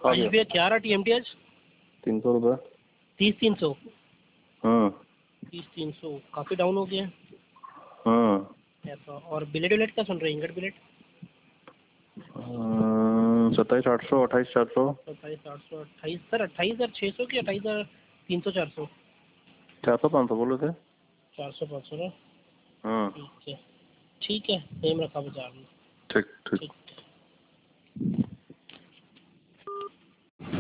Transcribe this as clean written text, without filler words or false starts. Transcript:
आज भैया क्या रहा TMT आज? 300 रुपये। 30-300। हाँ 30-300 काफ़ी डाउन हो गया हाँ। ऐसा। और बिलेट क्या सुन रहे हैं, इंगट बिलेट? 27,800, 28,400। 27,800, 28 सर, 28,600 की 28,300, 400? 400 500 बोले थे। 400-500 ना? हाँ ठीक है, सेम रखा बाजार में। ठीक ठीक। ठीक।